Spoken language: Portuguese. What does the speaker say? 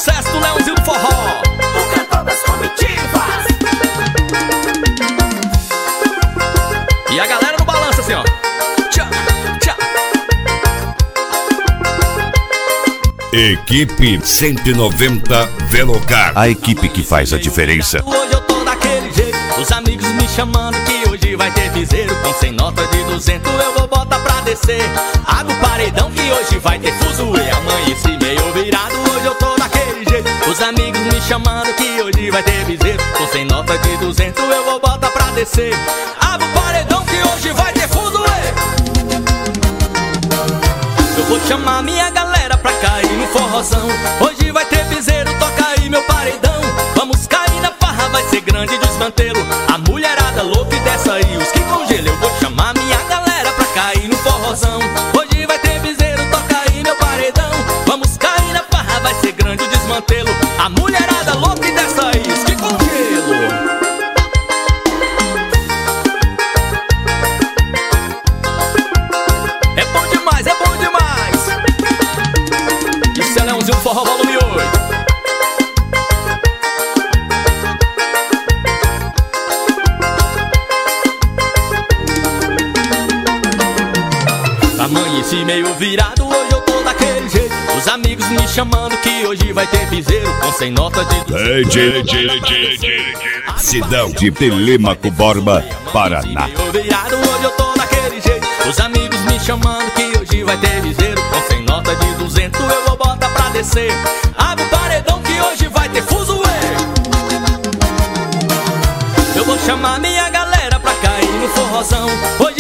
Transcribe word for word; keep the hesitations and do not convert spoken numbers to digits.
sucesso do Leãozinho do Forró, o cantor das comitivas. E a galera no balanço assim, ó. Tchau, tchau. Equipe cento e noventa Velocar, a equipe que faz a diferença. Hoje eu tô daquele jeito, os amigos me chamando que hoje vai ter piseiro. Com cem nota de duzentos eu vou botar pra descer. Abre o paredão que hoje vai ter fuzuê. Amanheci meio virado, hoje eu tô daquele jeito. Os amigos me chamando que hoje vai ter piseiro. Com cem nota de duzentos eu vou botar pra descer. Abre o paredão que hoje vai ter fuzuê. Eu vou chamar minha galera pra cair no forrozão. Hoje vai ter piseiro, toca aí meu paredão. Vamos cair na farra, vai ser grande desmantelo. A mulherada louca e dessa aí, os que congela. Eu vou chamar minha galera pra cair no forrozão. Hoje vai ter piseiro, toca aí meu paredão. Vamos cair na farra, vai ser grande desmantelo. A mulherada louca e dessa aí, os que congelo. É bom demais, é bom demais. Isso é Leãozinho do Forró volume oito. Amanheci meio virado, hoje eu tô daquele jeito. Os amigos me chamando que hoje vai ter piseiro. Com cem nota de Cidão de Telêmaco Borba, Paraná. Meio virado, hoje eu tô daquele jeito. Os amigos me chamando que hoje vai ter piseiro. Com cem nota de duzentos eu vou botar pra descer. Abre o paredão que hoje vai ter fuzuê. Eu vou chamar minha galera pra cair no forrozão.